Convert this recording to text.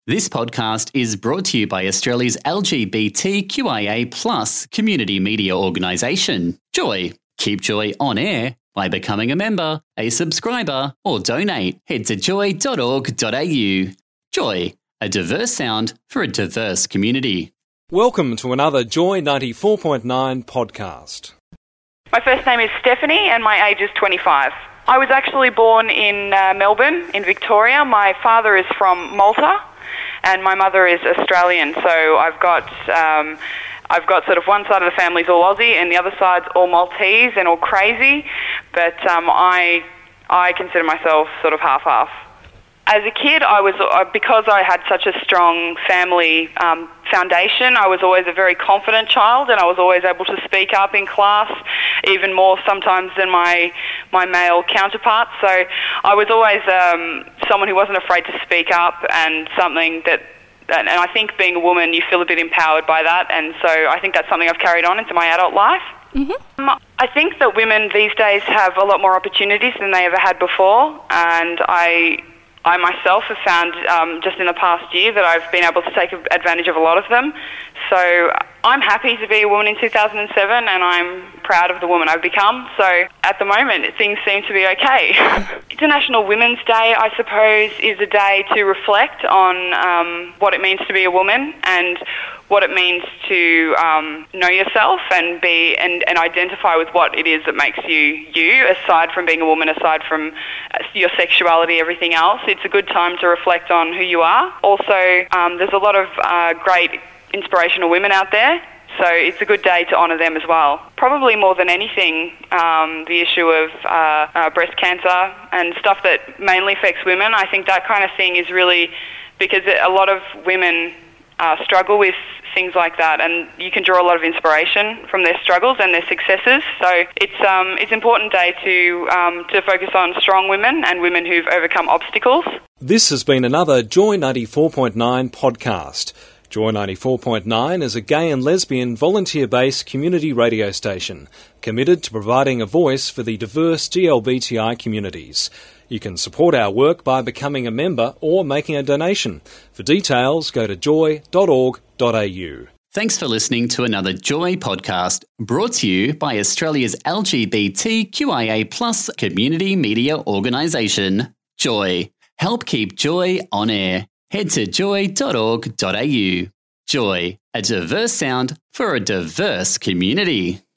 This podcast is brought to you by Australia's LGBTQIA+ community media organisation, Joy. Keep Joy on air by becoming a member, a subscriber, or donate. Head to joy.org.au. Joy, a diverse sound for a diverse community. Welcome to another Joy 94.9 podcast. My first name is Stephanie and my age is 25. I was actually born in Melbourne, in Victoria. My father is from Malta and my mother is Australian, so I've got sort of one side of the family's all Aussie and the other side's all Maltese and all crazy, but I consider myself sort of half-half. As a kid, because I had such a strong family foundation, I was always a very confident child, and I was always able to speak up in class, even more sometimes than my male counterparts. So I was always someone who wasn't afraid to speak up, and I think being a woman, you feel a bit empowered by that, and so I think that's something I've carried on into my adult life. Mm-hmm. I think that women these days have a lot more opportunities than they ever had before, and I myself have found just in the past year that I've been able to take advantage of a lot of them. So I'm happy to be a woman in 2007 and I'm proud of the woman I've become. So at the moment things seem to be okay. International Women's Day, I suppose, is a day to reflect on what it means to be a woman and what it means to know yourself and identify with what it is that makes you, aside from being a woman, aside from your sexuality, everything else. It's a good time to reflect on who you are. Also, there's a lot of great inspirational women out there, so it's a good day to honour them as well. Probably more than anything, the issue of breast cancer and stuff that mainly affects women. I think that kind of thing is really because a lot of women struggle with things like that, and you can draw a lot of inspiration from their struggles and their successes. So it's an important day to focus on strong women and women who've overcome obstacles. This has been another Joy 94.9 podcast. Joy 94.9 is a gay and lesbian volunteer-based community radio station committed to providing a voice for the diverse GLBTI communities. You can support our work by becoming a member or making a donation. For details, go to joy.org.au. Thanks for listening to another Joy podcast brought to you by Australia's LGBTQIA+ community media organisation, Joy. Help keep Joy on air. Head to joy.org.au. Joy, a diverse sound for a diverse community.